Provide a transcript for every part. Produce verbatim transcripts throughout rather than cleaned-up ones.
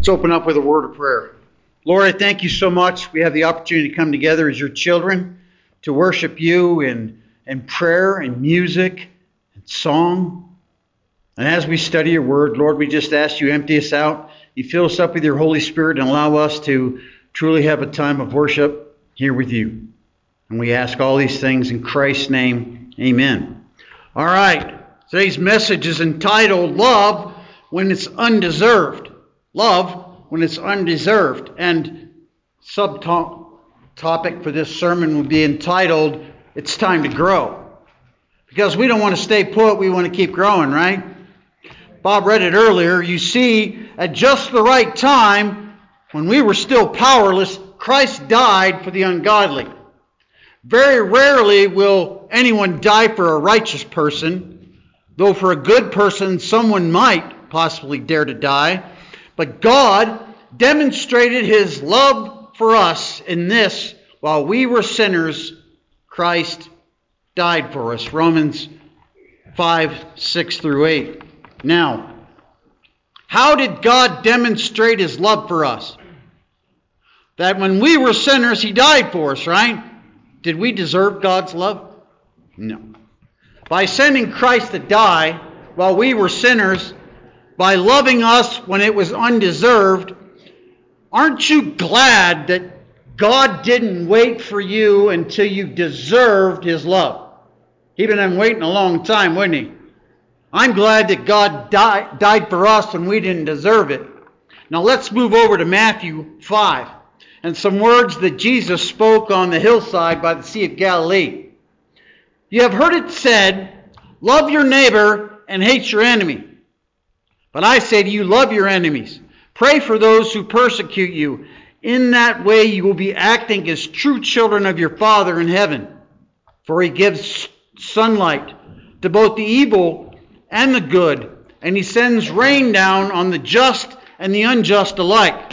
Let's open up with a word of prayer. Lord, I thank you so much. We have the opportunity to come together as your children to worship you in, in prayer and music and song. And as we study your word, Lord, we just ask you empty us out. You fill us up with your Holy Spirit and allow us to truly have a time of worship here with you. And we ask all these things in Christ's name. Amen. All right. Today's message is entitled Love When It's Undeserved. Love when it's undeserved. And subtopic for this sermon will be entitled, It's Time to Grow. Because we don't want to stay put, we want to keep growing, right? Bob read it earlier. You see, at just the right time, when we were still powerless, Christ died for the ungodly. Very rarely will anyone die for a righteous person, though for a good person, someone might possibly dare to die. But God demonstrated his love for us in this: while we were sinners, Christ died for us. Romans five, six through eight. Now, how did God demonstrate his love for us? That when we were sinners, he died for us, right? Did we deserve God's love? No. By sending Christ to die while we were sinners, by loving us when it was undeserved, aren't you glad that God didn't wait for you until you deserved his love? He'd been waiting a long time, wouldn't he? I'm glad that God died, died for us when we didn't deserve it. Now let's move over to Matthew five and some words that Jesus spoke on the hillside by the Sea of Galilee. You have heard it said, love your neighbor and hate your enemy. But I say to you, love your enemies. Pray for those who persecute you. In that way you will be acting as true children of your Father in heaven. For he gives sunlight to both the evil and the good, and he sends rain down on the just and the unjust alike.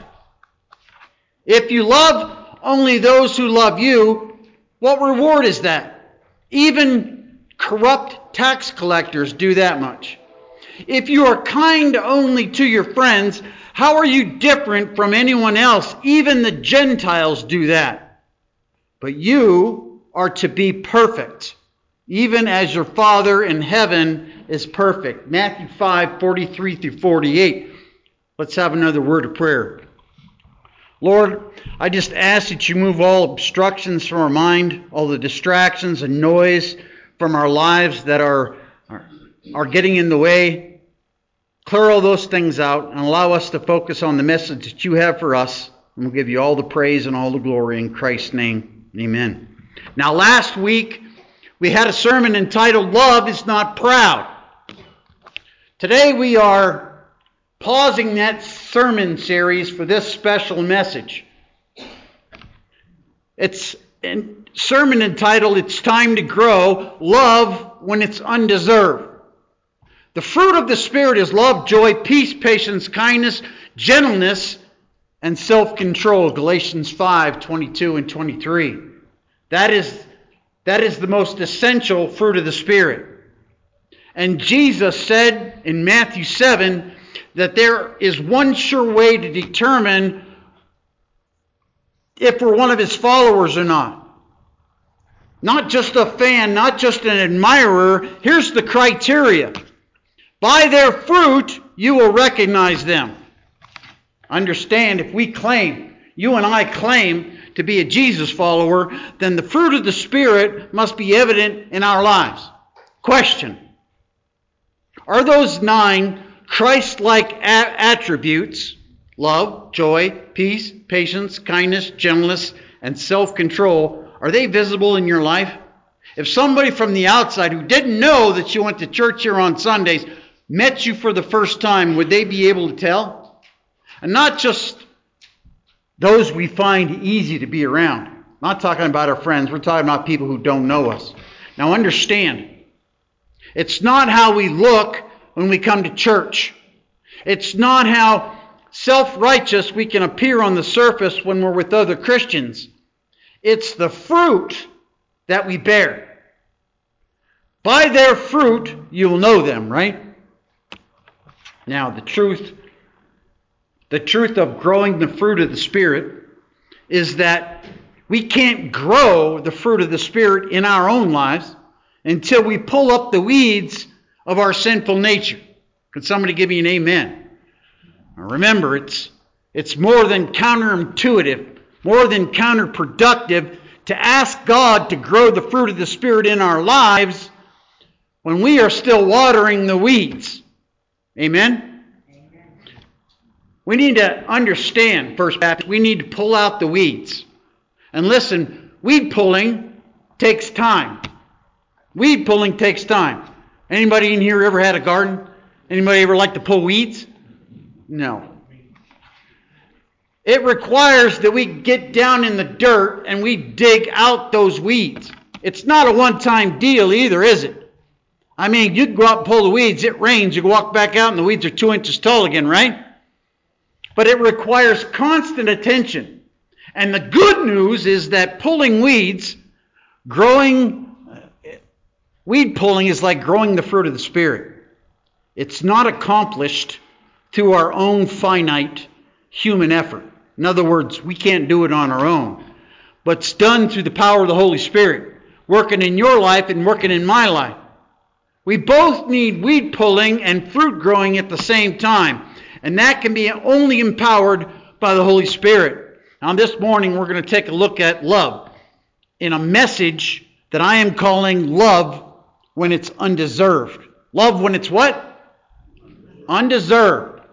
If you love only those who love you, what reward is that? Even corrupt tax collectors do that much. If you are kind only to your friends, how are you different from anyone else? Even the Gentiles do that. But you are to be perfect, even as your Father in heaven is perfect. Matthew five, forty-three through forty-eight. Let's have another word of prayer. Lord, I just ask that you move all obstructions from our mind, all the distractions and noise from our lives that are, are, are getting in the way. Clear all those things out and allow us to focus on the message that you have for us. And we'll give you all the praise and all the glory in Christ's name. Amen. Now, last week, we had a sermon entitled, Love is Not Proud. Today, we are pausing that sermon series for this special message. It's a sermon entitled, It's Time to Grow, Love When It's Undeserved. The fruit of the Spirit is love, joy, peace, patience, kindness, gentleness, and self-control. Galatians five, twenty-two and twenty-three. That is, that is the most essential fruit of the Spirit. And Jesus said in Matthew seven that there is one sure way to determine if we're one of his followers or not. Not just a fan, not just an admirer. Here's the criteria. By their fruit, you will recognize them. Understand, if we claim, you and I claim to be a Jesus follower, then the fruit of the Spirit must be evident in our lives. Question. Are those nine Christ-like a- attributes, love, joy, peace, patience, kindness, gentleness, and self-control, are they visible in your life? If somebody from the outside who didn't know that you went to church here on Sundays met you for the first time, would they be able to tell? And not just those we find easy to be around. I'm not talking about our friends. We're talking about people who don't know us. Now understand, it's not how we look when we come to church. It's not how self-righteous we can appear on the surface when we're with other Christians. It's the fruit that we bear. By their fruit, you'll know them, right? Now, the truth the truth of growing the fruit of the Spirit is that we can't grow the fruit of the Spirit in our own lives until we pull up the weeds of our sinful nature. Can somebody give me an amen? Now remember, it's, it's more than counterintuitive, more than counterproductive to ask God to grow the fruit of the Spirit in our lives when we are still watering the weeds. Amen? Amen. We need to understand, First Baptist, we need to pull out the weeds. And listen, weed pulling takes time. Weed pulling takes time. Anybody in here ever had a garden? Anybody ever like to pull weeds? No. It requires that we get down in the dirt and we dig out those weeds. It's not a one-time deal either, is it? I mean, you can go out and pull the weeds, it rains, you walk back out and the weeds are two inches tall again, right? But it requires constant attention. And the good news is that pulling weeds, growing, weed pulling is like growing the fruit of the Spirit. It's not accomplished through our own finite human effort. In other words, we can't do it on our own. But it's done through the power of the Holy Spirit, working in your life and working in my life. We both need weed pulling and fruit growing at the same time. And that can be only empowered by the Holy Spirit. Now this morning we're going to take a look at love in a message that I am calling love when it's undeserved. Love when it's what? Undeserved.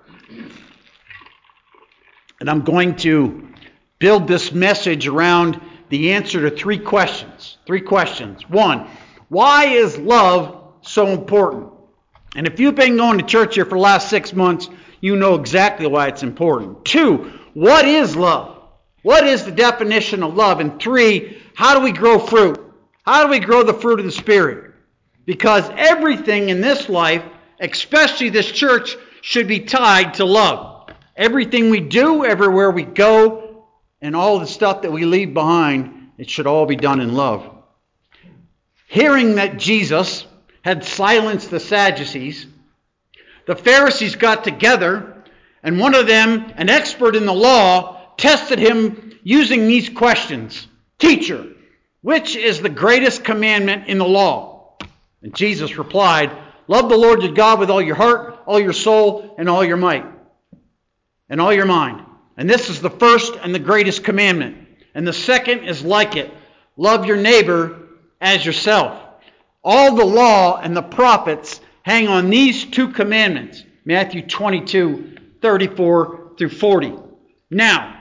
And I'm going to build this message around the answer to three questions. Three questions. One, why is love so important? And if you've been going to church here for the last six months, you know exactly why it's important. Two, what is love? What is the definition of love? And three, how do we grow fruit? How do we grow the fruit of the Spirit? Because everything in this life, especially this church, should be tied to love. Everything we do, everywhere we go, and all the stuff that we leave behind, it should all be done in love. Hearing that Jesus had silenced the Sadducees, the Pharisees got together, and one of them, an expert in the law, tested him using these questions. Teacher, which is the greatest commandment in the law? And Jesus replied, love the Lord your God with all your heart, all your soul, and all your might, and all your mind. And this is the first and the greatest commandment. And the second is like it. Love your neighbor as yourself. All the law and the prophets hang on these two commandments. Matthew twenty-two, thirty-four through forty. Now,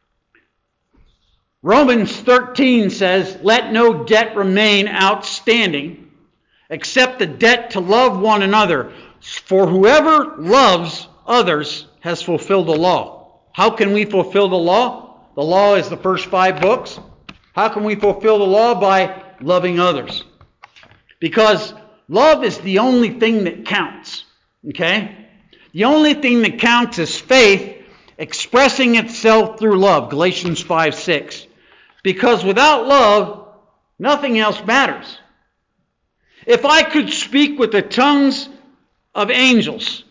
Romans thirteen says, let no debt remain outstanding except the debt to love one another. For whoever loves others has fulfilled the law. How can we fulfill the law? The law is the first five books. How can we fulfill the law? By loving others. Because love is the only thing that counts. Okay? The only thing that counts is faith expressing itself through love. Galatians five six. Because without love, nothing else matters. If I could speak with the tongues of angels,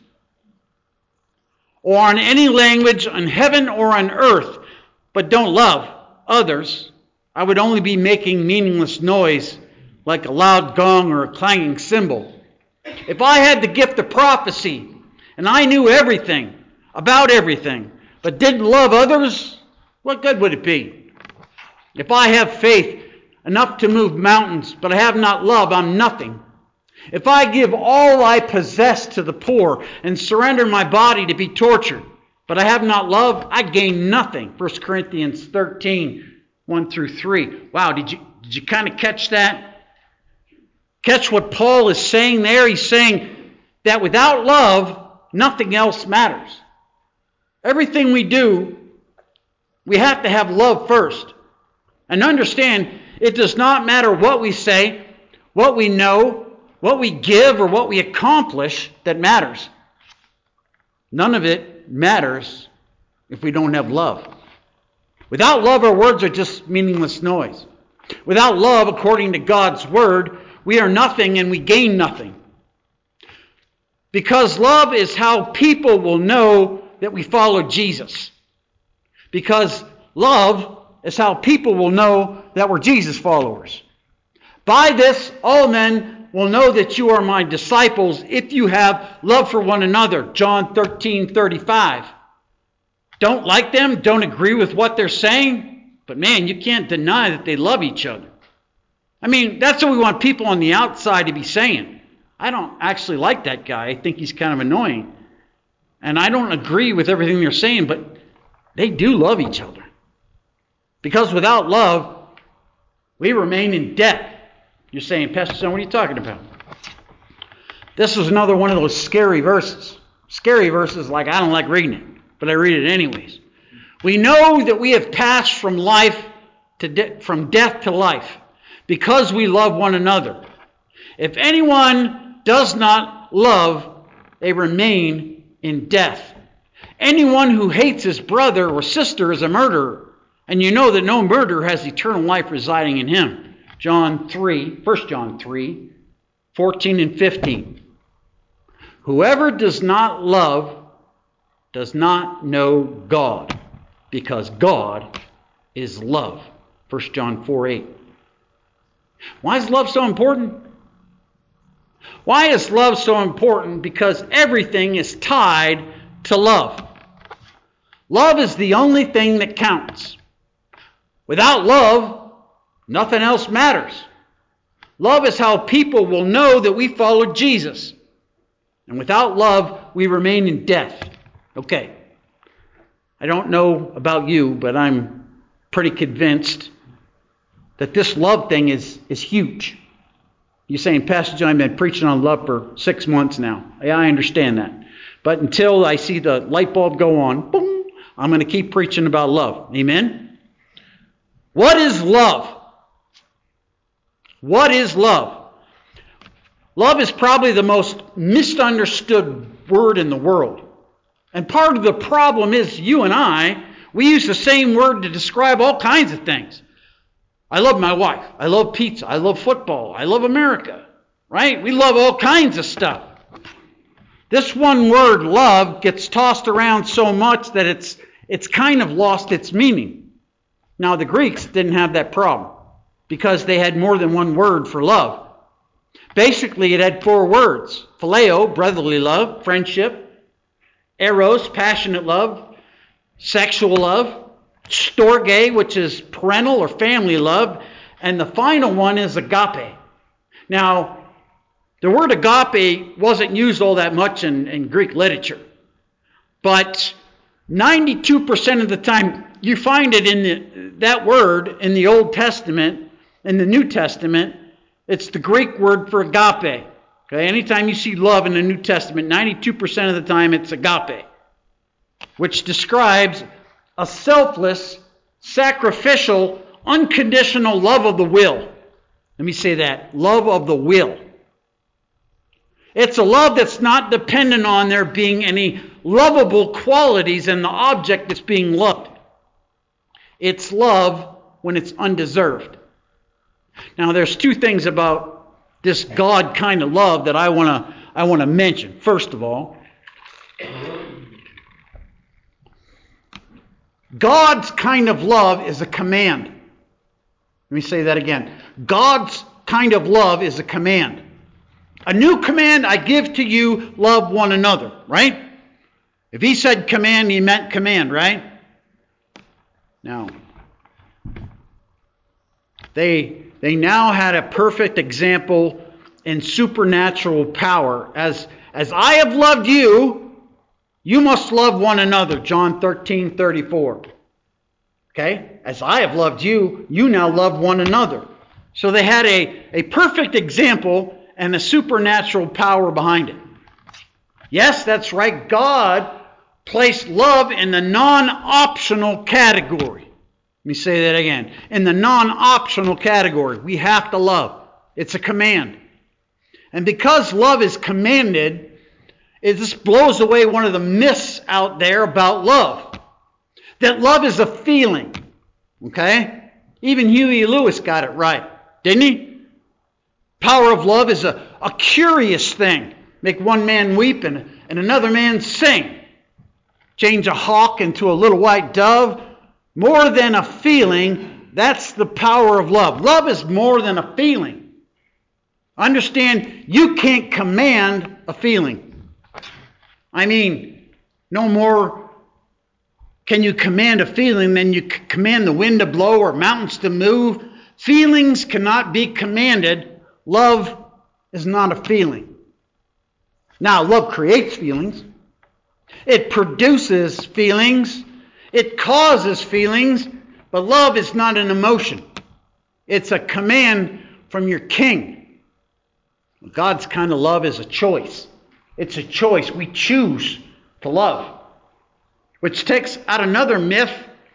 or in any language on heaven or on earth, but don't love others, I would only be making meaningless noise like a loud gong or a clanging cymbal. If I had the gift of prophecy and I knew everything about everything, but didn't love others, what good would it be? If I have faith enough to move mountains, but I have not love, I'm nothing. If I give all I possess to the poor and surrender my body to be tortured, but I have not love, I gain nothing. First Corinthians thirteen, one through three. Wow, did you, did you kind of catch that? Catch what Paul is saying there? He's saying that without love, nothing else matters. Everything we do, we have to have love first. And understand, it does not matter what we say, what we know, what we give, or what we accomplish that matters. None of it matters if we don't have love. Without love, our words are just meaningless noise. Without love, according to God's word, we are nothing and we gain nothing. Because love is how people will know that we follow Jesus. Because love is how people will know that we're Jesus followers. By this, all men will know that you are my disciples if you have love for one another. John thirteen thirty-five. Don't like them, don't agree with what they're saying, but man, you can't deny that they love each other. I mean, that's what we want people on the outside to be saying. I don't actually like that guy. I think he's kind of annoying. And I don't agree with everything they're saying, but they do love each other. Because without love, we remain in debt. You're saying, Pastor Son, what are you talking about? This is another one of those scary verses. Scary verses like I don't like reading it, but I read it anyways. We know that we have passed from life to de- from death to life because we love one another. If anyone does not love, they remain in death. Anyone who hates his brother or sister is a murderer, and you know that no murderer has eternal life residing in him. John three, First John three, fourteen and fifteen. Whoever does not love does not know God, because God is love. First John four eight. Why is love so important? Why is love so important? Because everything is tied to love. Love is the only thing that counts. Without love, nothing else matters. Love is how people will know that we follow Jesus. And without love, we remain in death. Okay. I don't know about you, but I'm pretty convinced that this love thing is, is huge. You're saying, Pastor John, I've been preaching on love for six months now. Yeah, I understand that. But until I see the light bulb go on, boom, I'm going to keep preaching about love. Amen? What is love? What is love? Love is probably the most misunderstood word in the world. And part of the problem is you and I, we use the same word to describe all kinds of things. I love my wife. I love pizza. I love football. I love America. Right? We love all kinds of stuff. This one word, love, gets tossed around so much that it's it's kind of lost its meaning. Now, the Greeks didn't have that problem because they had more than one word for love. Basically, it had four words. Phileo, brotherly love, friendship. Eros, passionate love. Sexual love. Storge, which is parental or family love. And the final one is agape. Now, the word agape wasn't used all that much in, in Greek literature. But ninety-two percent of the time, you find it in the, that word in the Old Testament, in the New Testament, it's the Greek word for agape. Okay, anytime you see love in the New Testament, ninety-two percent of the time it's agape, which describes a selfless, sacrificial, unconditional love of the will. Let me say that. Love of the will. It's a love that's not dependent on there being any lovable qualities in the object that's being loved. It's love when it's undeserved. Now, there's two things about this God kind of love that I want to I want to mention. First of all, God's kind of love is a command. Let me say that again. God's kind of love is a command. A new command I give to you, love one another, right? If he said command, he meant command, right? Now, they, they now had a perfect example in supernatural power. As, as I have loved you, you must love one another. John thirteen thirty-four. Okay? As I have loved you, you now love one another. So they had a, a perfect example and a supernatural power behind it. Yes, that's right. God placed love in the non-optional category. Let me say that again. In the non-optional category. We have to love. It's a command. And because love is commanded, it just blows away one of the myths out there about love. That love is a feeling. Okay? Even Huey Lewis got it right. Didn't he? Power of love is a, a curious thing. Make one man weep and, and another man sing. change a hawk into a little white dove. More than a feeling, that's the power of love. Love is more than a feeling. Understand, you can't command a feeling. I mean, no more can you command a feeling than you can command the wind to blow or mountains to move. Feelings cannot be commanded. Love is not a feeling. Now, love creates feelings. It produces feelings. It causes feelings. But love is not an emotion. It's a command from your King. God's kind of love is a choice. It's a choice. We choose to love. Which takes out another myth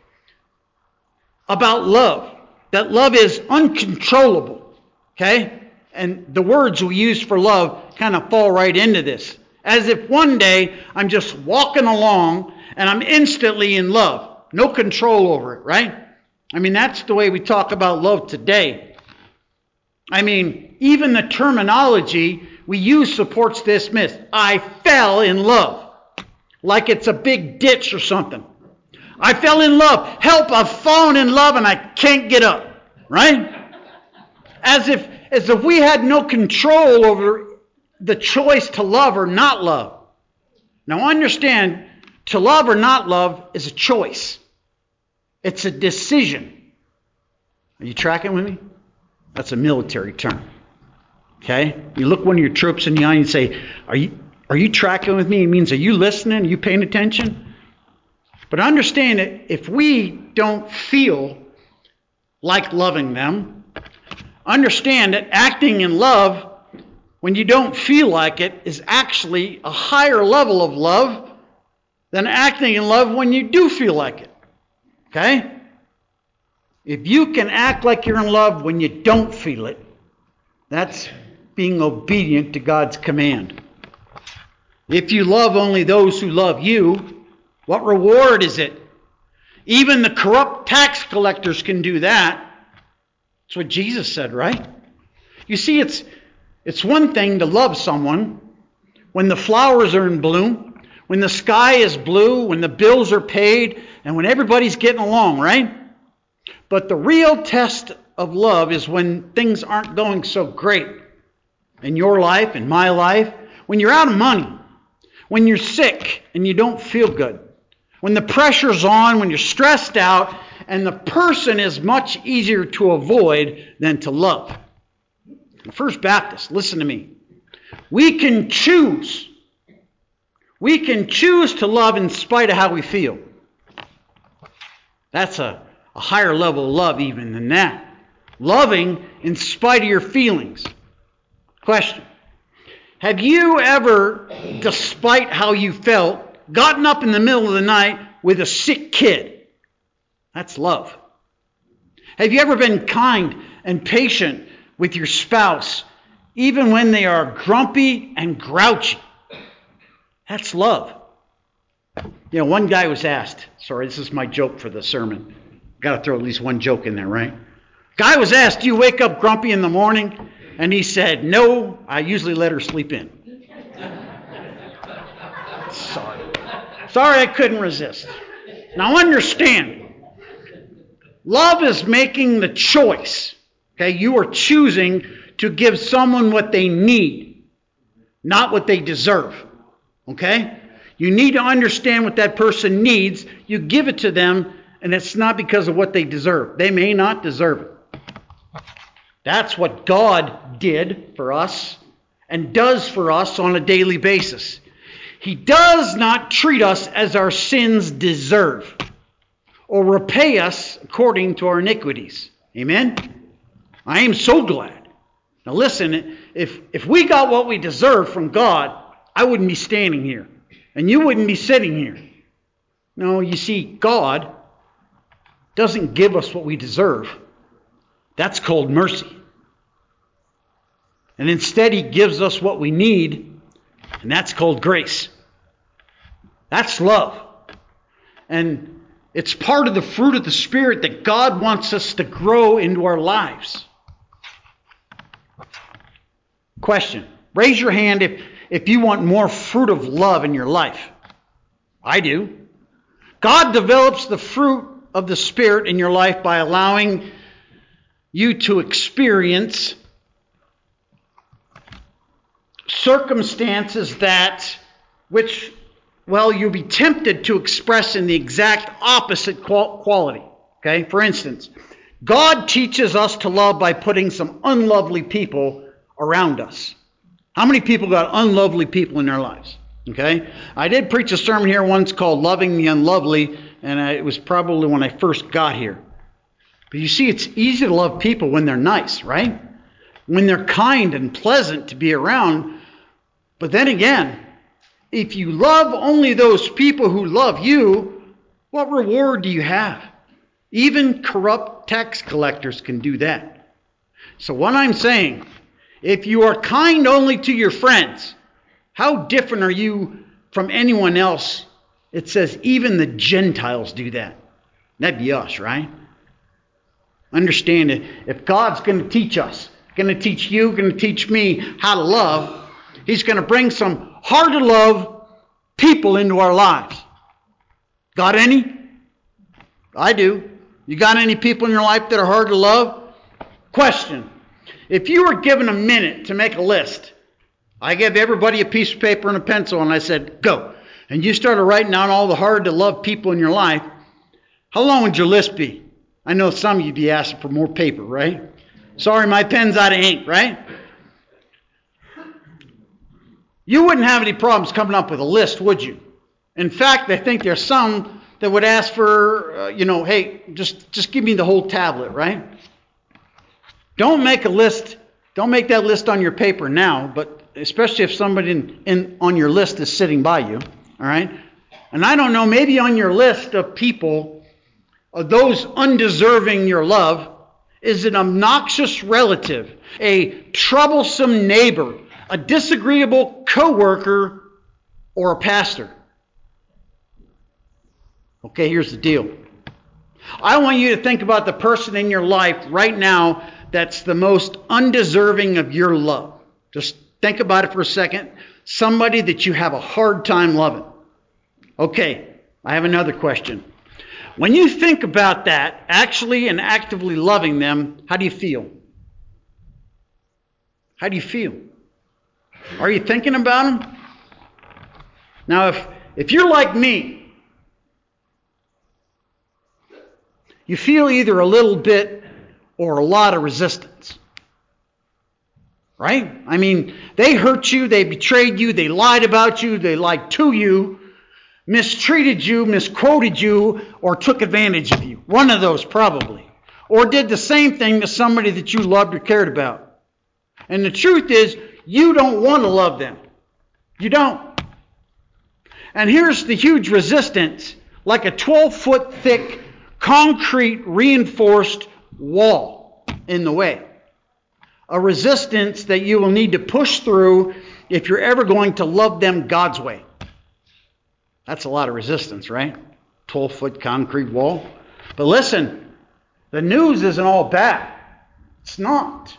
about love. That love is uncontrollable. Okay? And the words we use for love kind of fall right into this. As if one day I'm just walking along and I'm instantly in love. No control over it, right? I mean, that's the way we talk about love today. I mean, even the terminology we use supports this myth. I fell in love. Like it's a big ditch or something. I fell in love. Help, I've fallen in love and I can't get up. Right? As if, as if we had no control over the choice to love or not love. Now understand, to love or not love is a choice. It's a decision. Are you tracking with me? That's a military term. Okay? You look one of your troops in the eye and say, are you, are you tracking with me? It means, are you listening? Are you paying attention? But understand that if we don't feel like loving them, understand that acting in love when you don't feel like it is actually a higher level of love than acting in love when you do feel like it. Okay? If you can act like you're in love when you don't feel it, that's being obedient to God's command. If you love only those who love you, what reward is it? Even the corrupt tax collectors can do that. That's what Jesus said, right? You see, it's it's one thing to love someone when the flowers are in bloom, when the sky is blue, when the bills are paid, and when everybody's getting along, right? But the real test of love is when things aren't going so great in your life, in my life, when you're out of money, when you're sick and you don't feel good, when the pressure's on, when you're stressed out, and the person is much easier to avoid than to love. First Baptist, listen to me. We can choose. We can choose to love in spite of how we feel. That's a, a higher level of love even than that. Loving in spite of your feelings. Question. Have you ever, despite how you felt, gotten up in the middle of the night with a sick kid? That's love. Have you ever been kind and patient with your spouse, even when they are grumpy and grouchy? That's love. You know, one guy was asked, sorry, this is my joke for the sermon. Got to throw at least one joke in there, right? Guy was asked, do you wake up grumpy in the morning? And he said, no, I usually let her sleep in. Sorry. Sorry, I couldn't resist. Now understand, love is making the choice. Okay, you are choosing to give someone what they need, not what they deserve. Okay? You need to understand what that person needs. You give it to them, and it's not because of what they deserve. They may not deserve it. That's what God did for us and does for us on a daily basis. He does not treat us as our sins deserve or repay us according to our iniquities. Amen? I am so glad. Now listen, if, if we got what we deserve from God, I wouldn't be standing here. And you wouldn't be sitting here. No, you see, God doesn't give us what we deserve. That's called mercy. And instead He gives us what we need, and that's called grace. That's love. And it's part of the fruit of the Spirit that God wants us to grow into our lives. Question. Raise your hand if, if you want more fruit of love in your life. I do. God develops the fruit of the Spirit in your life by allowing you to experience circumstances that, which, well, you'll be tempted to express in the exact opposite quality. Okay? For instance, God teaches us to love by putting some unlovely people around us. How many people got unlovely people in their lives? Okay? I did preach a sermon here once called Loving the Unlovely, and it was probably when I first got here. But you see, it's easy to love people when they're nice, right? When they're kind and pleasant to be around. But then again, if you love only those people who love you, what reward do you have? Even corrupt tax collectors can do that. So what I'm saying, if you are kind only to your friends, how different are you from anyone else? It says even the Gentiles do that. That'd be us, right? Understand it. If God's going to teach us, going to teach you, going to teach me how to love, He's going to bring some hard to love people into our lives. Got any? I do. You got any people in your life that are hard to love? Question. If you were given a minute to make a list, I gave everybody a piece of paper and a pencil and I said, go. And you started writing down all the hard to love people in your life, how long would your list be? I know some of you'd be asking for more paper, right? Sorry, my pen's out of ink, right? You wouldn't have any problems coming up with a list, would you? In fact, I think there's some that would ask for, uh, you know, hey, just, just give me the whole tablet, right? Don't make a list. Don't make that list on your paper now, but especially if somebody in, in, on your list is sitting by you, all right? And I don't know, maybe on your list of people, of those undeserving your love, is an obnoxious relative, a troublesome neighbor, a disagreeable coworker, or a pastor. Okay, here's the deal. I want you to think about the person in your life right now that's the most undeserving of your love. Just think about it for a second. Somebody that you have a hard time loving. Okay, I have another question. When you think about that, actually and actively loving them, how do you feel? How do you feel? Are you thinking about them? Now, if, if you're like me, you feel either a little bit or a lot of resistance. Right? I mean, they hurt you, they betrayed you, they lied about you, they lied to you, mistreated you, misquoted you, or took advantage of you. One of those probably. Or did the same thing to somebody that you loved or cared about. And the truth is, you don't want to love them. You don't. And here's the huge resistance, like a twelve-foot thick, concrete reinforced wall in the way. A resistance that you will need to push through if you're ever going to love them God's way. That's a lot of resistance, right? twelve-foot concrete wall. But listen, the news isn't all bad. It's not.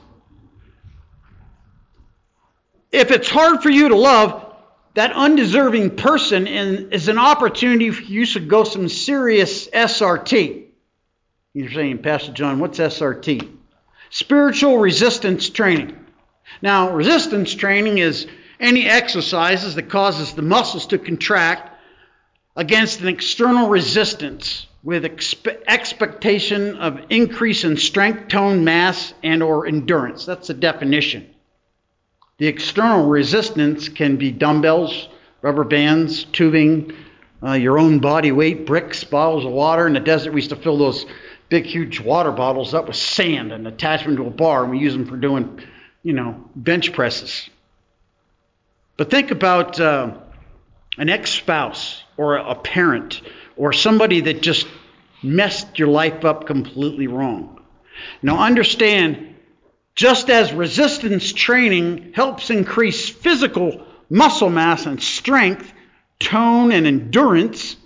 If it's hard for you to love that undeserving person, and is an opportunity for you to go some serious S R T. You're saying, Pastor John, what's S R T? Spiritual resistance training. Now, resistance training is any exercises that causes the muscles to contract against an external resistance with expe- expectation of increase in strength, tone, mass, and or endurance. That's the definition. The external resistance can be dumbbells, rubber bands, tubing, uh, your own body weight, bricks, bottles of water. In the desert, we used to fill those big, huge water bottles up with sand and attach them to a bar, and we use them for doing, you know, bench presses. But think about uh, an ex-spouse or a parent or somebody that just messed your life up completely wrong. Now understand, just as resistance training helps increase physical muscle mass and strength, tone, and endurance,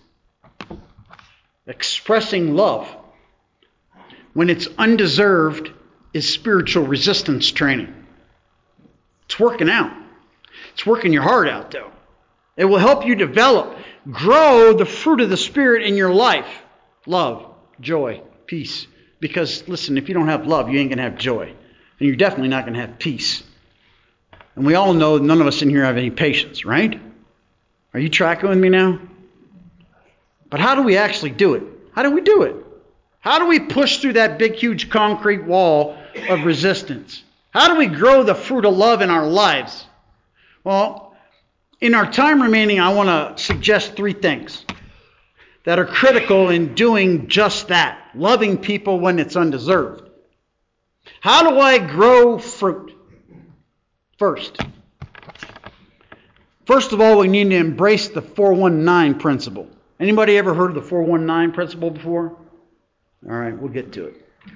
expressing love when it's undeserved is spiritual resistance training. It's working out. It's working your heart out, though. It will help you develop grow the fruit of the Spirit in your life. Love, joy, peace. Because, listen, if you don't have love, you ain't going to have joy. And you're definitely not going to have peace. And we all know none of us in here have any patience, right? Are you tracking with me now? But how do we actually do it? How do we do it? How do we push through that big, huge concrete wall of resistance? How do we grow the fruit of love in our lives? Well, in our time remaining, I want to suggest three things that are critical in doing just that, loving people when it's undeserved. How do I grow fruit? First, first of all, we need to embrace the four one nine principle. Anybody ever heard of the four one nine principle before? All right, we'll get to it.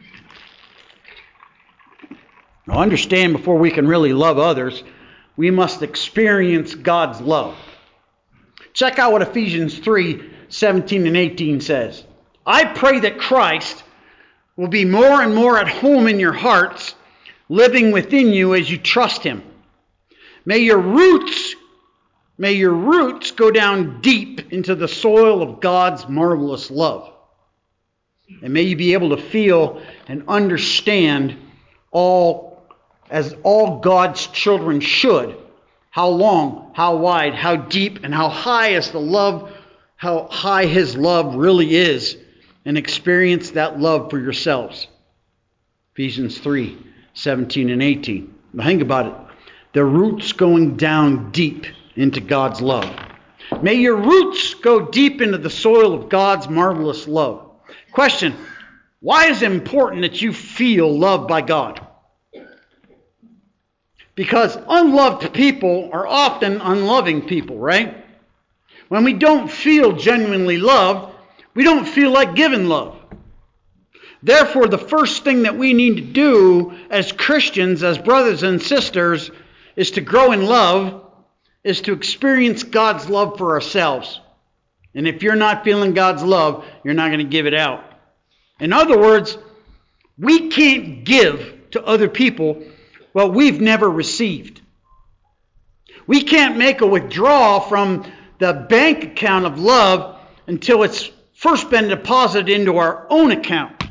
Now, understand, before we can really love others, we must experience God's love. Check out what Ephesians three seventeen and eighteen says. I pray that Christ will be more and more at home in your hearts, living within you as you trust Him. May your roots, may your roots go down deep into the soil of God's marvelous love. And may you be able to feel and understand all, as all God's children should, how long, how wide, how deep, and how high is the love, how high His love really is, and experience that love for yourselves. Ephesians three seventeen and eighteen. Now think about it. The roots going down deep into God's love. May your roots go deep into the soil of God's marvelous love. Question: why is it important that you feel loved by God? Because unloved people are often unloving people, right? When we don't feel genuinely loved, we don't feel like giving love. Therefore, the first thing that we need to do as Christians, as brothers and sisters, is to grow in love, is to experience God's love for ourselves. And if you're not feeling God's love, you're not going to give it out. In other words, we can't give to other people what we've never received. We can't make a withdrawal from the bank account of love until it's first been deposited into our own account.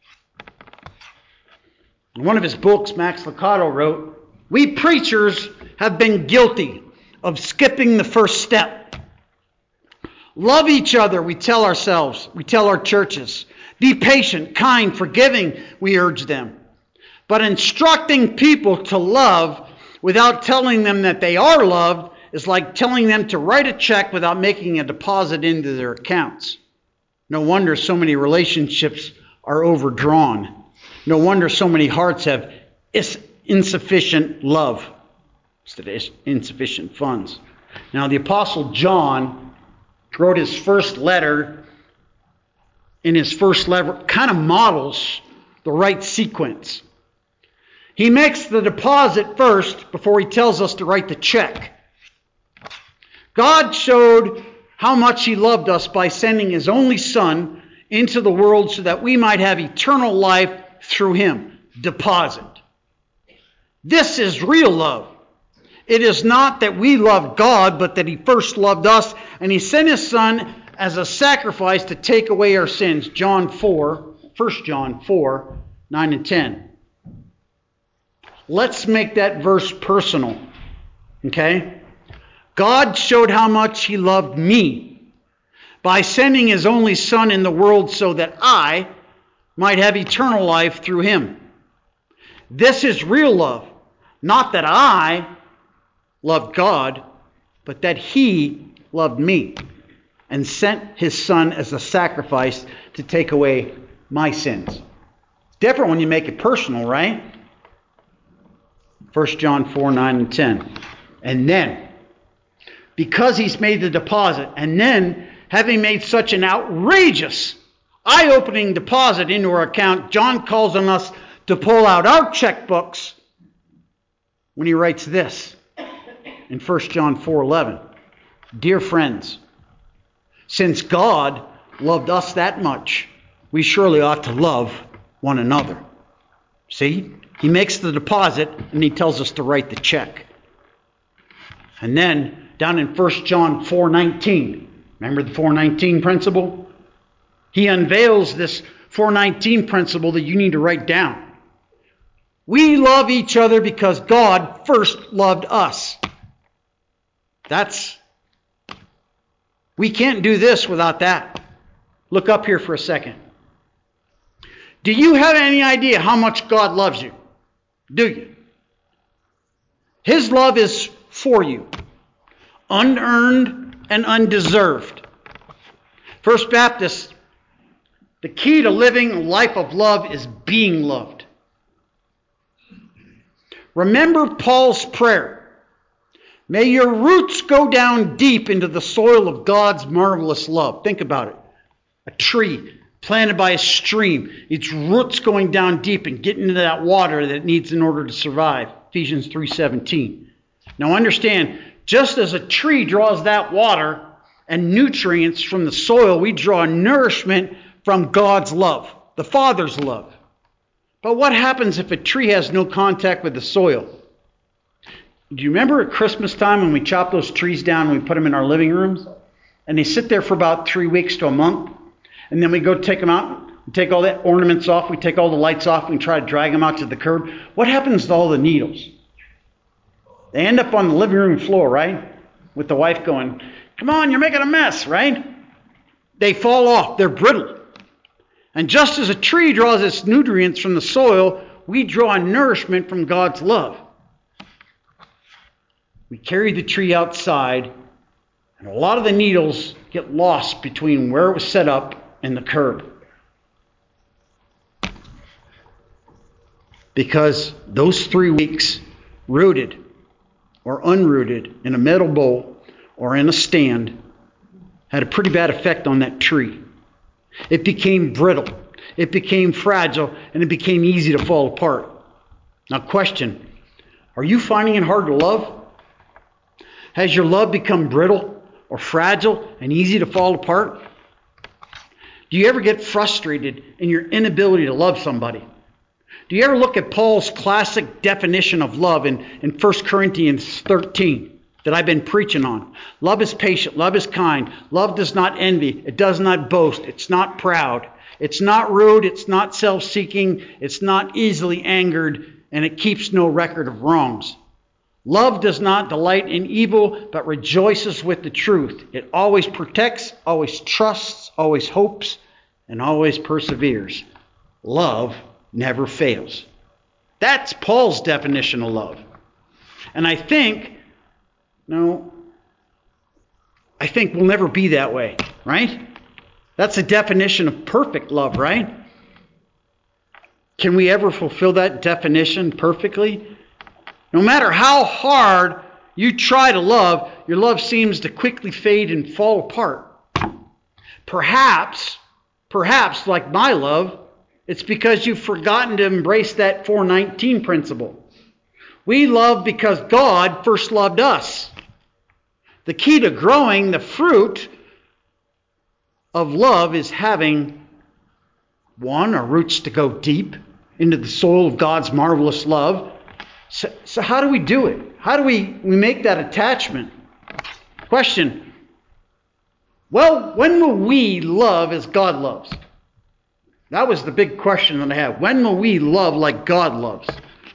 In one of his books, Max Lucado wrote, we preachers have been guilty of skipping the first step. Love each other, we tell ourselves, we tell our churches. Be patient, kind, forgiving, we urge them. But instructing people to love without telling them that they are loved is like telling them to write a check without making a deposit into their accounts. No wonder so many relationships are overdrawn. No wonder so many hearts have insufficient love instead of insufficient funds. Now, the Apostle John wrote his first letter. In his first letter, kind of models the right sequence. He makes the deposit first before he tells us to write the check. God showed how much He loved us by sending His only Son into the world so that we might have eternal life through Him. Deposit. This is real love. It is not that we love God, but that He first loved us, and He sent His Son as a sacrifice to take away our sins. John four, First John four, nine and ten. Let's make that verse personal. Okay? God showed how much He loved me by sending His only Son in the world so that I might have eternal life through Him. This is real love. Not that I loved God, but that He loved me and sent His Son as a sacrifice to take away my sins. Different when you make it personal, right? First John four, nine and ten. And then, because He's made the deposit, and then, having made such an outrageous, eye-opening deposit into our account, John calls on us to pull out our checkbooks when he writes this in First John four, eleven. Dear friends, since God loved us that much, we surely ought to love one another. See? He makes the deposit and he tells us to write the check. And then down in First John four nineteen, Remember the four nineteen principle? He unveils this four nineteen principle that you need to write down. We love each other because God first loved us. That's, we can't do this without that. Look up here for a second. Do you have any idea how much God loves you? Do you? His love is for you. Unearned and undeserved. First Baptist, the key to living a life of love is being loved. Remember Paul's prayer. May your roots go down deep into the soil of God's marvelous love. Think about it. A tree planted by a stream. Its roots going down deep and getting into that water that it needs in order to survive. Ephesians three seventeen. Now understand, just as a tree draws that water and nutrients from the soil, we draw nourishment from God's love, the Father's love. But what happens if a tree has no contact with the soil? Do you remember at Christmas time when we chop those trees down and we put them in our living rooms? And they sit there for about three weeks to a month. And then we go take them out and take all the ornaments off. We take all the lights off. We try to drag them out to the curb. What happens to all the needles? They end up on the living room floor, right? With the wife going, come on, you're making a mess, right? They fall off. They're brittle. And just as a tree draws its nutrients from the soil, we draw nourishment from God's love. We carry the tree outside, and a lot of the needles get lost between where it was set up and the curb. Because those three weeks, rooted or unrooted in a metal bowl or in a stand, had a pretty bad effect on that tree. It became brittle. It became fragile, and it became easy to fall apart. Now question, are you finding it hard to love? Has your love become brittle or fragile and easy to fall apart? Do you ever get frustrated in your inability to love somebody? Do you ever look at Paul's classic definition of love in, in First Corinthians thirteen that I've been preaching on? Love is patient. Love is kind. Love does not envy. It does not boast. It's not proud. It's not rude. It's not self-seeking. It's not easily angered. And it keeps no record of wrongs. Love does not delight in evil, but rejoices with the truth. It always protects, always trusts, always hopes, and always perseveres. Love never fails. That's Paul's definition of love. And I think, no, I think we'll never be that way, right? That's a definition of perfect love, right? Can we ever fulfill that definition perfectly? No matter how hard you try to love, your love seems to quickly fade and fall apart. Perhaps, perhaps like my love, it's because you've forgotten to embrace that four nineteen principle. We love because God first loved us. The key to growing the fruit of love is having, one, our roots to go deep into the soil of God's marvelous love. So, so how do we do it? How do we, we make that attachment? Question. Well, when will we love as God loves? That was the big question that I have. When will we love like God loves?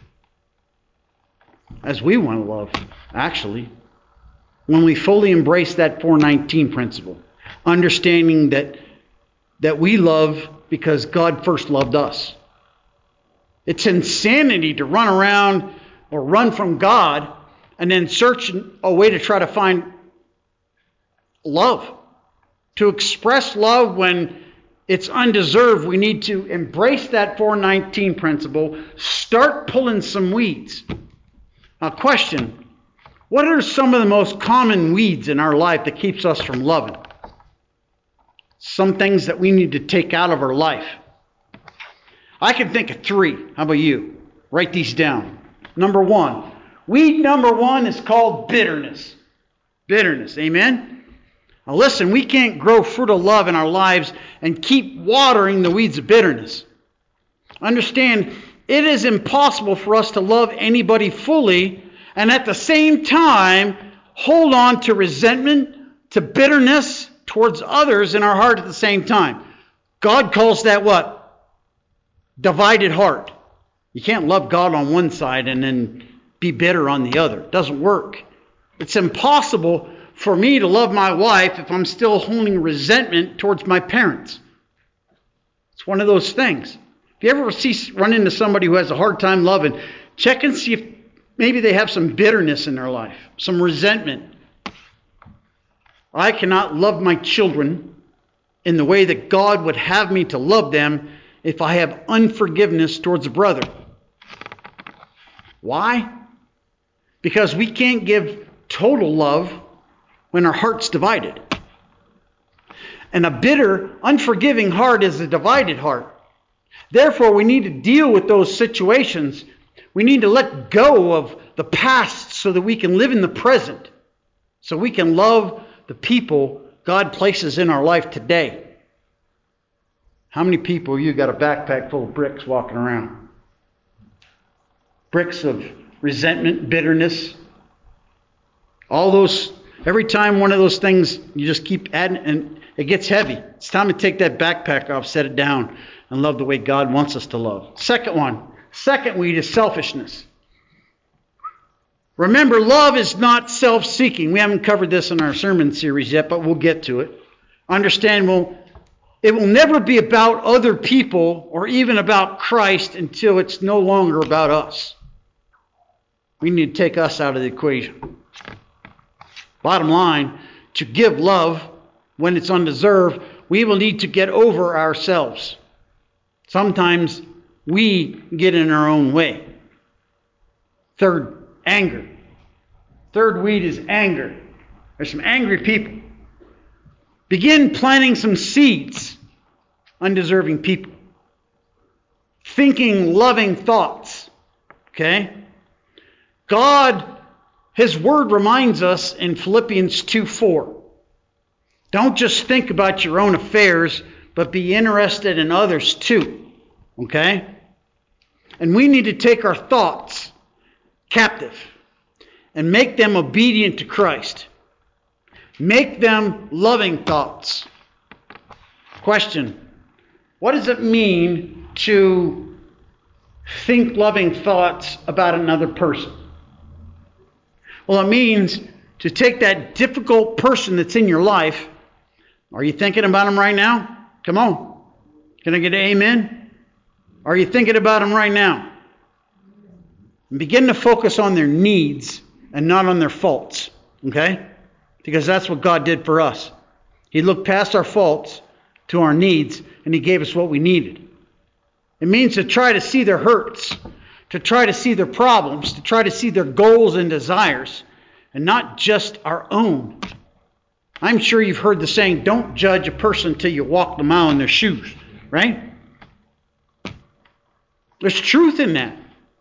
As we want to love, actually. When we fully embrace that four nineteen principle. Understanding that, that we love because God first loved us. It's insanity to run around or run from God and then search a way to try to find love. To express love when it's undeserved, we need to embrace that four nineteen principle, start pulling some weeds. Now, question, what are some of the most common weeds in our life that keeps us from loving? Some things that we need to take out of our life. I can think of three. How about you? Write these down. Number one. Weed number one is called bitterness. Bitterness. Amen? Now listen, we can't grow fruit of love in our lives and keep watering the weeds of bitterness. Understand, it is impossible for us to love anybody fully and at the same time hold on to resentment, to bitterness towards others in our heart at the same time. God calls that what? Divided heart. You can't love God on one side and then be bitter on the other. It doesn't work. It's impossible for me to love my wife if I'm still holding resentment towards my parents. It's one of those things. If you ever see run into somebody who has a hard time loving, check and see if maybe they have some bitterness in their life, some resentment. I cannot love my children in the way that God would have me to love them if I have unforgiveness towards a brother. Why? Because we can't give total love when our heart's divided. And a bitter, unforgiving heart is a divided heart. Therefore, we need to deal with those situations. We need to let go of the past so that we can live in the present. So we can love the people God places in our life today. How many people you got a backpack full of bricks walking around? Bricks of resentment, bitterness. All those, every time one of those things, you just keep adding, and it gets heavy. It's time to take that backpack off, set it down, and love the way God wants us to love. Second one, second weed is selfishness. Remember, love is not self-seeking. We haven't covered this in our sermon series yet, but we'll get to it. Understand, well, it will never be about other people or even about Christ until it's no longer about us. We need to take us out of the equation. Bottom line, to give love when it's undeserved, we will need to get over ourselves. Sometimes we get in our own way. Third, anger. Third weed is anger. There's some angry people. Begin planting some seeds, undeserving people. Thinking loving thoughts. Okay? God, His Word reminds us in Philippians two four. Don't just think about your own affairs, but be interested in others too. Okay? And we need to take our thoughts captive and make them obedient to Christ. Make them loving thoughts. Question: what does it mean to think loving thoughts about another person? Well, it means to take that difficult person that's in your life. Are you thinking about them right now? Come on. Can I get an amen? Are you thinking about them right now? And begin to focus on their needs and not on their faults. Okay? Because that's what God did for us. He looked past our faults to our needs, and He gave us what we needed. It means to try to see their hurts, to try to see their problems, to try to see their goals and desires, and not just our own. I'm sure you've heard the saying, don't judge a person until you walk the mile in their shoes, right? There's truth in that.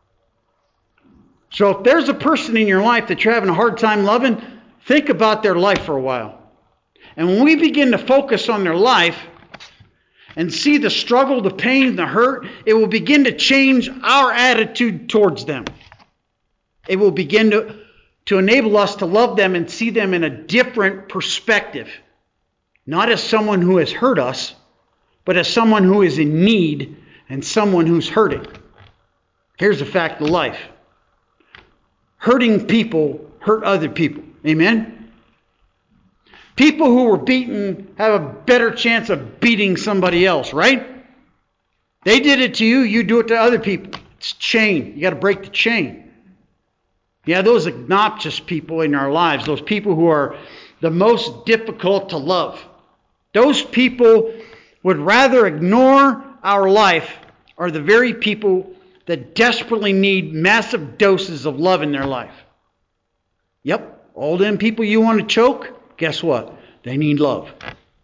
So if there's a person in your life that you're having a hard time loving, think about their life for a while. And when we begin to focus on their life and see the struggle, the pain, the hurt, it will begin to change our attitude towards them. It will begin to, to enable us to love them and see them in a different perspective. Not as someone who has hurt us, but as someone who is in need and someone who's hurting. Here's a fact of life. Hurting people hurt other people. Amen? People who were beaten have a better chance of beating somebody else, right? They did it to you, you do it to other people. It's a chain. You got to break the chain. Yeah, those obnoxious people in our lives, those people who are the most difficult to love, those people would rather ignore our life are the very people that desperately need massive doses of love in their life. Yep, all them people you want to choke, guess what? They need love.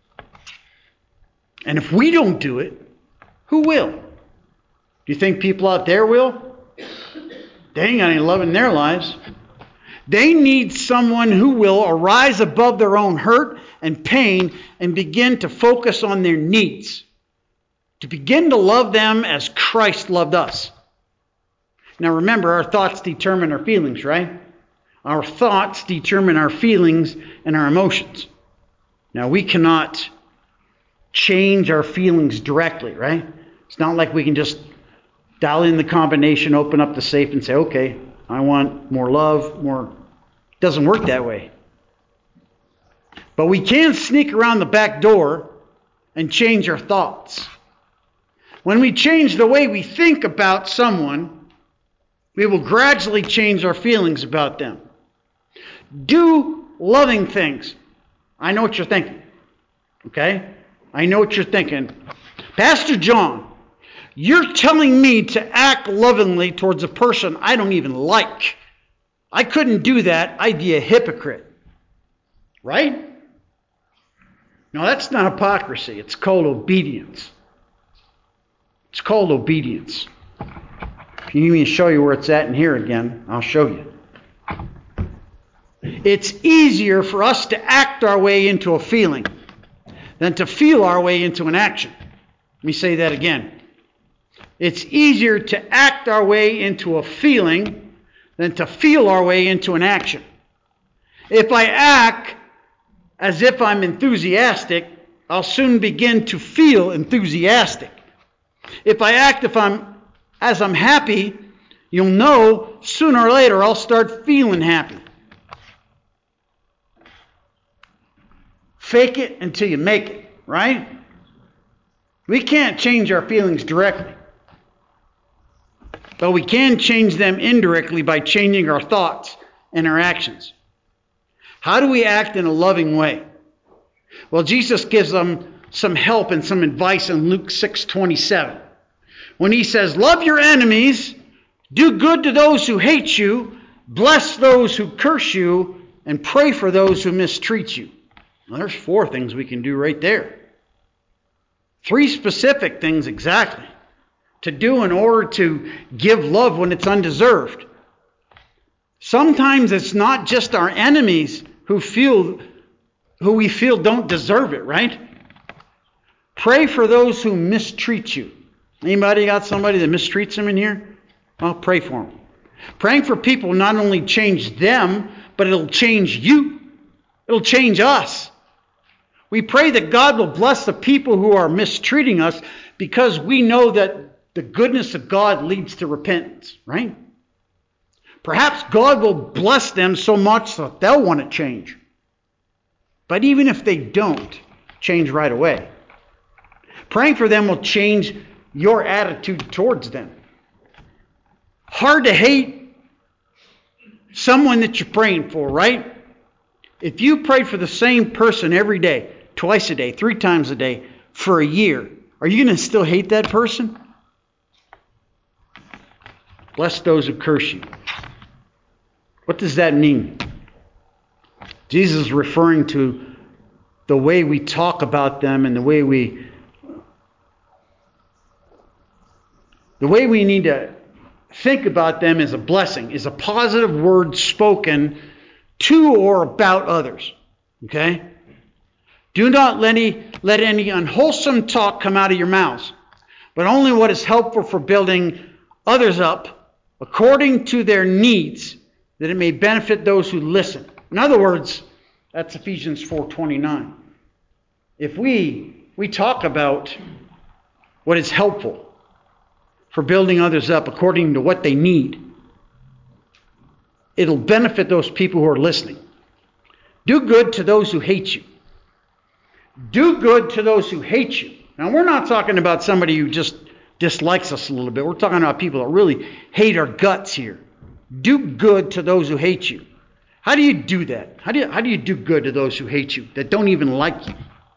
And if we don't do it, who will? Do you think people out there will? They ain't got any love in their lives. They need someone who will arise above their own hurt and pain and begin to focus on their needs. To begin to love them as Christ loved us. Now remember, our thoughts determine our feelings, right? Our thoughts determine our feelings and our emotions. Now, we cannot change our feelings directly, right? It's not like we can just dial in the combination, open up the safe, and say, okay, I want more love, more... It doesn't work that way. But we can sneak around the back door and change our thoughts. When we change the way we think about someone, we will gradually change our feelings about them. Do loving things. I know what you're thinking. Okay? I know what you're thinking. Pastor John, you're telling me to act lovingly towards a person I don't even like. I couldn't do that. I'd be a hypocrite. Right? No, that's not hypocrisy. It's called obedience. It's called obedience. If you need me to show you where it's at in here again, I'll show you. It's easier for us to act our way into a feeling than to feel our way into an action. Let me say that again. It's easier to act our way into a feeling than to feel our way into an action. If I act as if I'm enthusiastic, I'll soon begin to feel enthusiastic. If I act if I'm as I'm happy, you'll know sooner or later I'll start feeling happy. Fake it until you make it, right? We can't change our feelings directly. But we can change them indirectly by changing our thoughts and our actions. How do we act in a loving way? Well, Jesus gives them some help and some advice in Luke six twenty-seven. When he says, love your enemies, do good to those who hate you, bless those who curse you, and pray for those who mistreat you. Well, there's four things we can do right there. Three specific things exactly to do in order to give love when it's undeserved. Sometimes it's not just our enemies who feel, who we feel don't deserve it, right? Pray for those who mistreat you. Anybody got somebody that mistreats them in here? Well, pray for them. Praying for people not only change them, but it'll change you. It'll change us. We pray that God will bless the people who are mistreating us because we know that the goodness of God leads to repentance, right? Perhaps God will bless them so much that they'll want to change. But even if they don't change right away, praying for them will change your attitude towards them. Hard to hate someone that you're praying for, right? If you prayed for the same person every day, twice a day, three times a day, for a year, are you going to still hate that person? Bless those who curse you. What does that mean? Jesus is referring to the way we talk about them and the way we the way we need to think about them is a blessing, is a positive word spoken to or about others. Okay? Do not let any, let any unwholesome talk come out of your mouths, but only what is helpful for building others up according to their needs, that it may benefit those who listen. In other words, that's Ephesians four twenty-nine. If we we talk about what is helpful for building others up according to what they need, it'll benefit those people who are listening. Do good to those who hate you. Do good to those who hate you. Now, we're not talking about somebody who just dislikes us a little bit. We're talking about people that really hate our guts here. Do good to those who hate you. How do you do that? How do you, how do you do good to those who hate you, that don't even like you?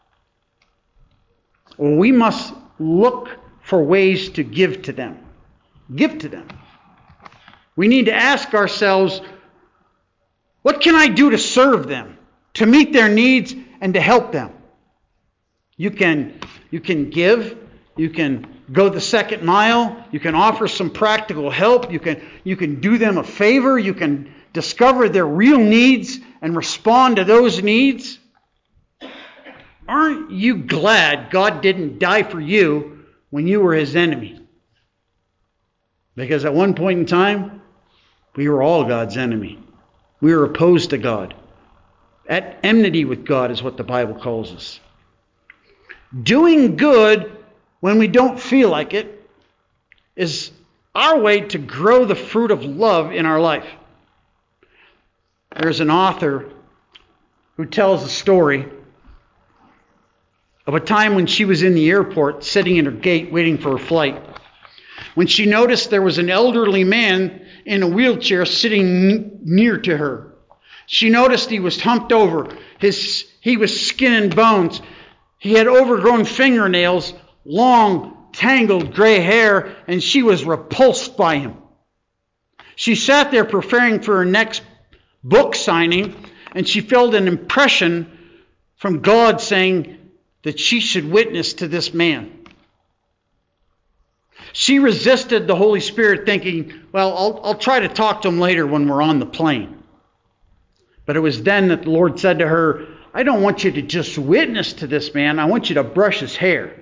Well, we must look for ways to give to them. Give to them. We need to ask ourselves, what can I do to serve them, to meet their needs, and to help them? You can, you can give. You can go the second mile. You can offer some practical help. You can, you can do them a favor. You can discover their real needs and respond to those needs. Aren't you glad God didn't die for you when you were his enemy? Because at one point in time, we were all God's enemy. We were opposed to God. at enmity with God is what the Bible calls us. Doing good when we don't feel like it is our way to grow the fruit of love in our life. There's an author who tells a story of a time when she was in the airport sitting at her gate waiting for her flight, when she noticed there was an elderly man in a wheelchair sitting n- near to her. She noticed he was humped over. His, he was skin and bones. He had overgrown fingernails, long, tangled gray hair, and she was repulsed by him. She sat there preparing for her next book signing, and she felt an impression from God saying that she should witness to this man. She resisted the Holy Spirit, thinking, well, I'll, I'll try to talk to him later when we're on the plane. But it was then that the Lord said to her, I don't want you to just witness to this man. I want you to brush his hair.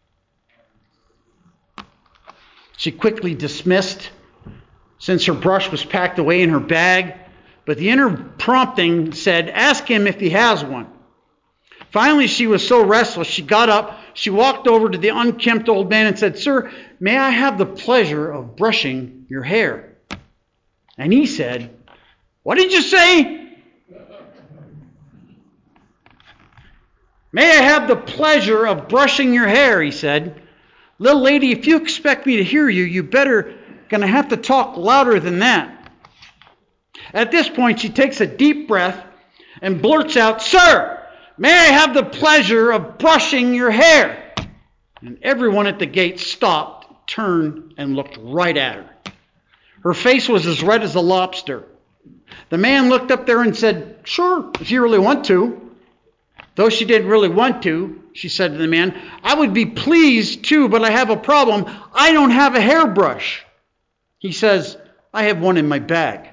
She quickly dismissed, since her brush was packed away in her bag. But the inner prompting said, ask him if he has one. Finally, she was so restless, she got up, she walked over to the unkempt old man and said, Sir, may I have the pleasure of brushing your hair? And he said, what did you say? May I have the pleasure of brushing your hair, he said. Little lady, if you expect me to hear you, you better gonna have to talk louder than that. At this point, she takes a deep breath and blurts out, Sir, may I have the pleasure of brushing your hair? And everyone at the gate stopped, turned, and looked right at her. Her face was as red as a lobster. The man looked up there and said, Sure, if you really want to. Though she didn't really want to, she said to the man, I would be pleased too, but I have a problem. I don't have a hairbrush. He says, I have one in my bag.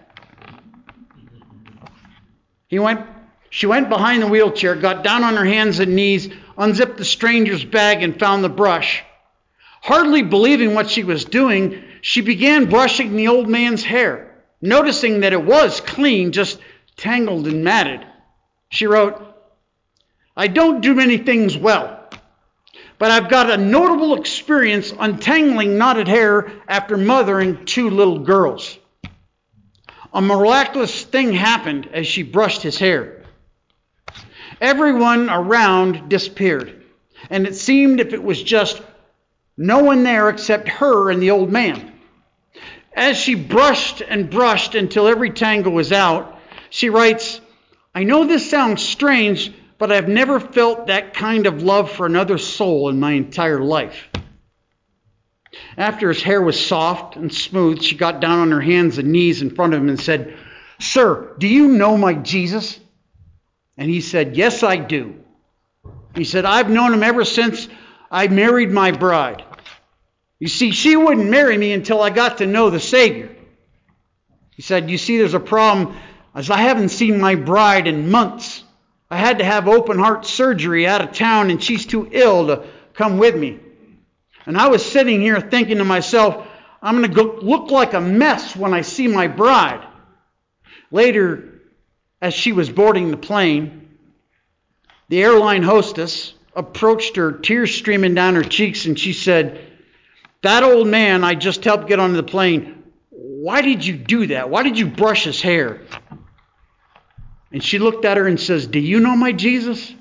He went, she went behind the wheelchair, got down on her hands and knees, unzipped the stranger's bag and found the brush. Hardly believing what she was doing, she began brushing the old man's hair, noticing that it was clean, just tangled and matted. She wrote, I don't do many things well, but I've got a notable experience untangling knotted hair after mothering two little girls. A miraculous thing happened as she brushed his hair. Everyone around disappeared, and it seemed if it was just no one there except her and the old man. As she brushed and brushed until every tangle was out, she writes, I know this sounds strange, but I've never felt that kind of love for another soul in my entire life. After his hair was soft and smooth, she got down on her hands and knees in front of him and said, Sir, do you know my Jesus? And he said, Yes, I do. He said, I've known him ever since I married my bride. You see, she wouldn't marry me until I got to know the Savior. He said, you see, there's a problem, as I haven't seen my bride in months. I had to have open heart surgery out of town, and she's too ill to come with me. And I was sitting here thinking to myself, I'm going to go look like a mess when I see my bride. Later, as she was boarding the plane, the airline hostess approached her, tears streaming down her cheeks, and she said, that old man I just helped get onto the plane, why did you do that? Why did you brush his hair? And she looked at her and says, do you know my Jesus?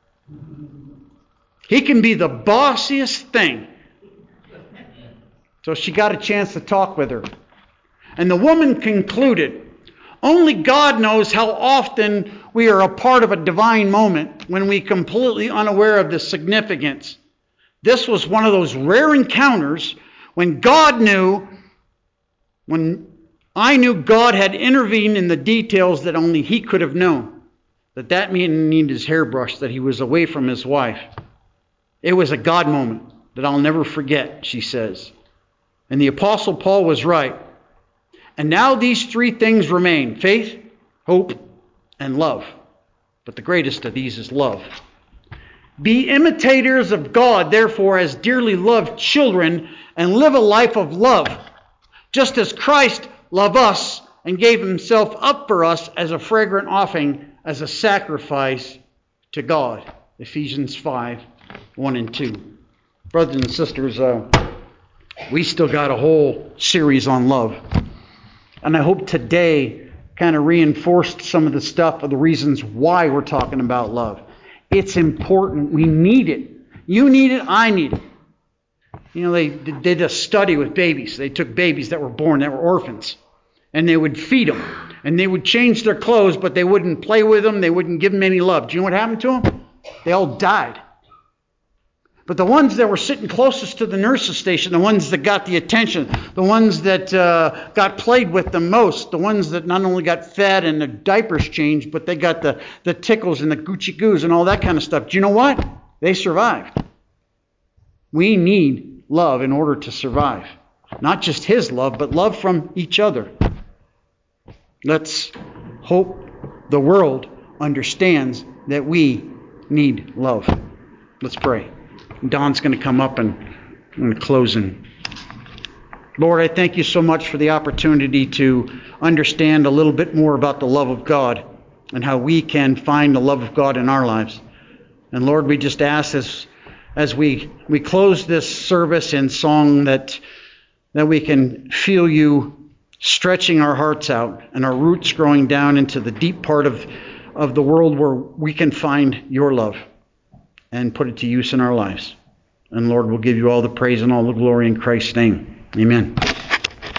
He can be the bossiest thing. So she got a chance to talk with her. And the woman concluded, only God knows how often we are a part of a divine moment when we completely unaware of the significance. This was one of those rare encounters when God knew, when I knew God had intervened in the details that only He could have known. That that man needed his hairbrush, that he was away from his wife. It was a God moment that I'll never forget, she says. And the Apostle Paul was right. And now these three things remain: faith, hope, and love. But the greatest of these is love. Be imitators of God, therefore, as dearly loved children, and live a life of love, just as Christ loved us and gave himself up for us as a fragrant offering, as a sacrifice to God. Ephesians five, one and two. Brothers and sisters, uh, we still got a whole series on love. And I hope today kind of reinforced some of the stuff of the reasons why we're talking about love. It's important. We need it. You need it. I need it. You know, they did a study with babies. They took babies that were born, that were orphans, and they would feed them. And they would change their clothes, but they wouldn't play with them. They wouldn't give them any love. Do you know what happened to them? They all died. But the ones that were sitting closest to the nurse's station, the ones that got the attention, the ones that uh, got played with the most, the ones that not only got fed and the diapers changed, but they got the, the tickles and the Gucci goos and all that kind of stuff. Do you know what? They survived. We need love in order to survive. Not just His love, but love from each other. Let's hope the world understands that we need love. Let's pray. Don's going to come up and I'm going to close in. Lord, I thank you so much for the opportunity to understand a little bit more about the love of God and how we can find the love of God in our lives. And Lord, we just ask as, as we, we close this service in song that, that we can feel you stretching our hearts out and our roots growing down into the deep part of, of the world where we can find your love and put it to use in our lives. And Lord, we'll give you all the praise and all the glory in Christ's name. Amen.